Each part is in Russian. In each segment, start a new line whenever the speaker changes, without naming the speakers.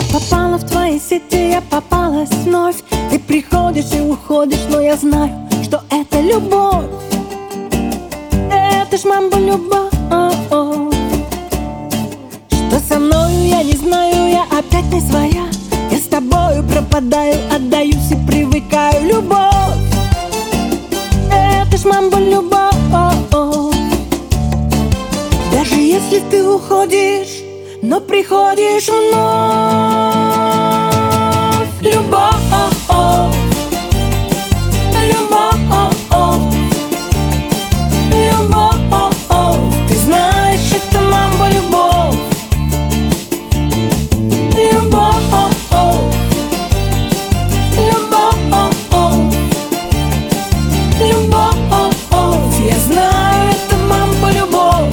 попала в твои сети, я попалась вновь. Ты приходишь и уходишь, но я знаю, что это любовь. Это ж мамба-любовь. Что со мною, я не знаю, я опять не своя. Я с тобою пропадаю, отдаюсь и привыкаю. Любовь, это ж мамба-любовь. Даже если ты уходишь, но приходишь вновь. Любовь, любовь, любовь. Ты знаешь, это мамба-любовь. Любовь, любовь, любовь. Я знаю, это мамба-любовь.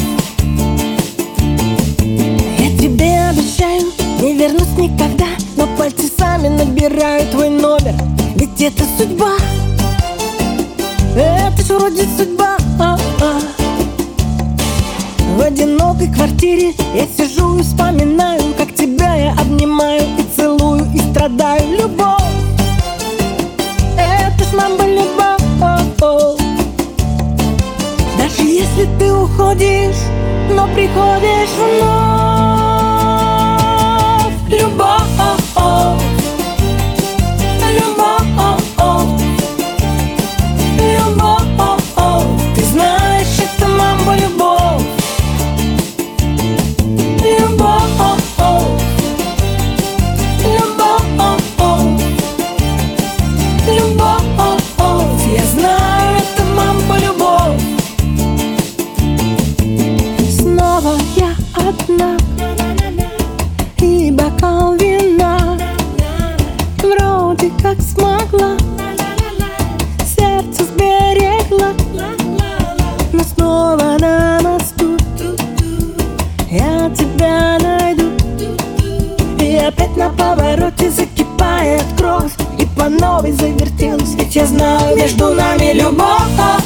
Я тебе обещаю, не вернусь никогда, но пальцы сами набирают твой номер. Ведь это судьба, это ж вроде судьба. В одинокой квартире я сижу и вспоминаю, как тебя я обнимаю и целую, и страдаю. Любовь, это ж мамба-любовь. Даже если ты уходишь, но приходишь вновь. Любовь, любовь, любовь. Ты знаешь, это мамба-любовь. Любовь, любовь, любовь. Я знаю, это мамба-любовь. Снова я одна, и бокал вина. Вроде как смогла, сердце сберегла, но снова на мосту я тебя найду. И опять на повороте закипает кровь, и по новой завертелась. Ведь я знаю, между нами любовь.